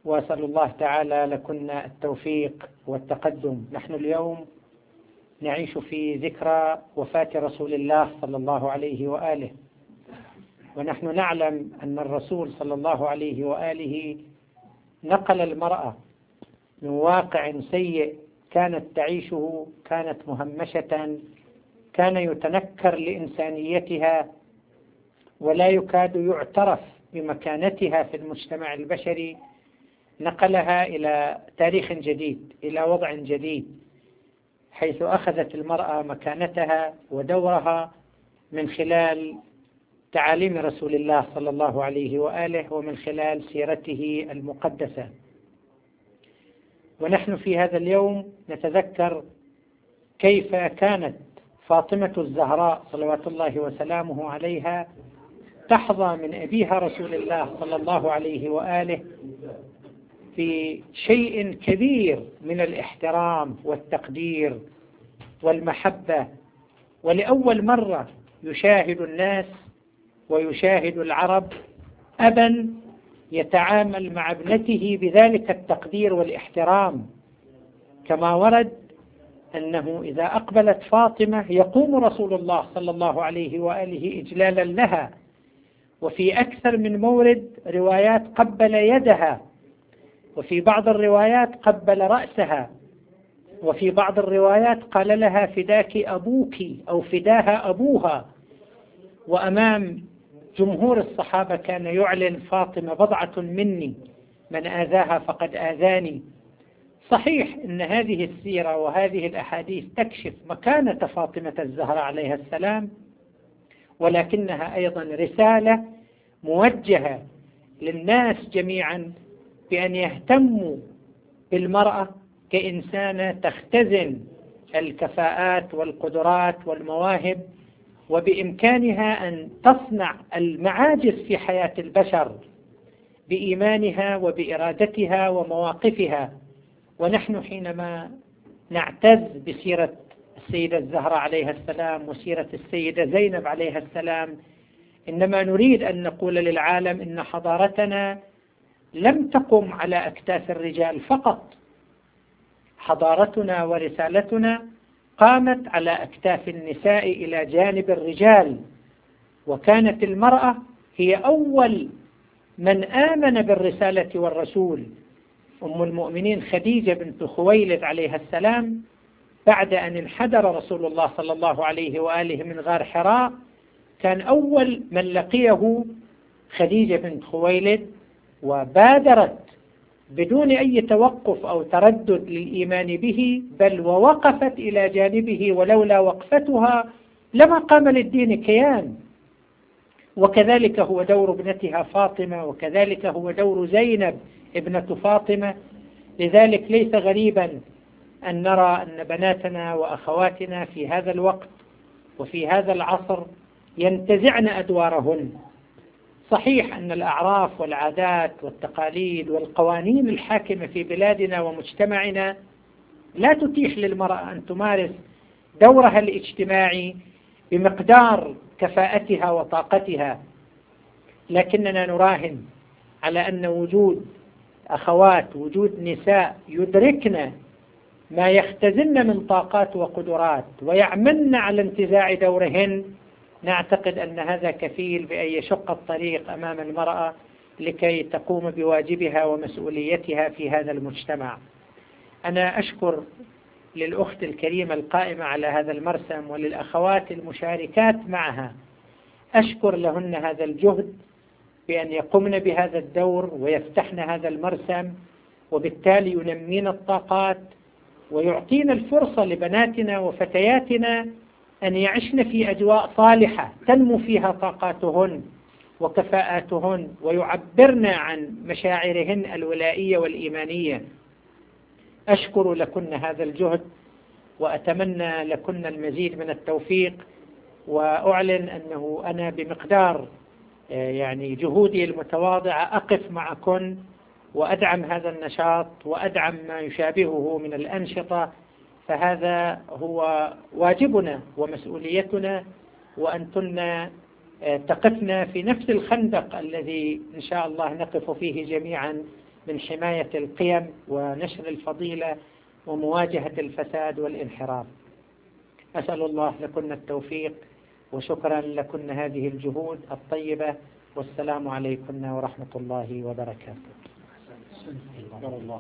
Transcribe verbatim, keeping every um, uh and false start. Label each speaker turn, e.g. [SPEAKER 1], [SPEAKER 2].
[SPEAKER 1] وأسأل الله تعالى لكن التوفيق والتقدم. نحن اليوم نعيش في ذكرى وفاة رسول الله صلى الله عليه وآله، ونحن نعلم أن الرسول صلى الله عليه وآله نقل المرأة من واقع سيء كانت تعيشه، كانت مهمشة، كان يتنكر لإنسانيتها ولا يكاد يعترف بمكانتها في المجتمع البشري، نقلها إلى تاريخ جديد، إلى وضع جديد، حيث أخذت المرأة مكانتها ودورها من خلال تعاليم رسول الله صلى الله عليه وآله ومن خلال سيرته المقدسة. ونحن في هذا اليوم نتذكر كيف كانت فاطمة الزهراء صلوات الله وسلامه عليها تحظى من أبيها رسول الله صلى الله عليه وآله في شيء كبير من الاحترام والتقدير والمحبة، ولأول مرة يشاهد الناس ويشاهد العرب أبا يتعامل مع ابنته بذلك التقدير والاحترام، كما ورد أنه إذا أقبلت فاطمة يقوم رسول الله صلى الله عليه وآله إجلالا لها، وفي أكثر من مورد روايات قبل يدها، وفي بعض الروايات قبل رأسها، وفي بعض الروايات قال لها فداك أبوك أو فداها أبوها. وأمام جمهور الصحابة كان يعلن فاطمة بضعة مني، من آذاها فقد آذاني. صحيح أن هذه السيرة وهذه الأحاديث تكشف مكانة فاطمة الزهراء عليها السلام، ولكنها أيضا رسالة موجهة للناس جميعا بأن يهتموا بالمرأة كإنسانة تختزن الكفاءات والقدرات والمواهب، وبإمكانها أن تصنع المعاجز في حياة البشر بإيمانها وبإرادتها ومواقفها. ونحن حينما نعتز بسيرة السيدة الزهراء عليها السلام وسيرة السيدة زينب عليها السلام، إنما نريد أن نقول للعالم إن حضارتنا لم تقم على أكتاف الرجال فقط، حضارتنا ورسالتنا قامت على أكتاف النساء إلى جانب الرجال، وكانت المرأة هي أول من آمن بالرسالة والرسول. أم المؤمنين خديجة بنت خويلد عليها السلام بعد أن انحدر رسول الله صلى الله عليه وآله من غار حراء كان أول من لقيه خديجة بنت خويلد، وبادرت بدون أي توقف أو تردد للإيمان به، بل ووقفت إلى جانبه، ولولا وقفتها لما قام للدين كيان. وكذلك هو دور ابنتها فاطمة، وكذلك هو دور زينب ابنة فاطمة. لذلك ليس غريبا أن نرى أن بناتنا وأخواتنا في هذا الوقت وفي هذا العصر ينتزعن أدوارهن. صحيح أن الأعراف والعادات والتقاليد والقوانين الحاكمة في بلادنا ومجتمعنا لا تتيح للمرأة أن تمارس دورها الاجتماعي بمقدار كفاءتها وطاقتها، لكننا نراهن على أن وجود أخوات، وجود نساء يدركن ما يختزن من طاقات وقدرات ويعملن على انتزاع دورهن، نعتقد أن هذا كفيل بأن يشق الطريق أمام المرأة لكي تقوم بواجبها ومسؤوليتها في هذا المجتمع. أنا أشكر للأخت الكريمة القائمة على هذا المرسم وللأخوات المشاركات معها، أشكر لهن هذا الجهد بأن يقمن بهذا الدور ويفتحن هذا المرسم، وبالتالي ينمين الطاقات ويعطين الفرصة لبناتنا وفتياتنا أن يعشن في أجواء صالحة تنمو فيها طاقاتهن وكفاءاتهن، ويعبرن عن مشاعرهن الولائية والإيمانية. أشكر لكن هذا الجهد وأتمنى لكن المزيد من التوفيق، وأعلن أنه أنا بمقدار يعني جهودي المتواضعة أقف معكن وأدعم هذا النشاط وأدعم ما يشابهه من الأنشطة، فهذا هو واجبنا ومسؤوليتنا، وأنتن تقفنا في نفس الخندق الذي إن شاء الله نقف فيه جميعا من حماية القيم ونشر الفضيلة ومواجهة الفساد والانحراف. أسأل الله لكن التوفيق، وشكرا لكن هذه الجهود الطيبة، والسلام عليكم ورحمة الله وبركاته.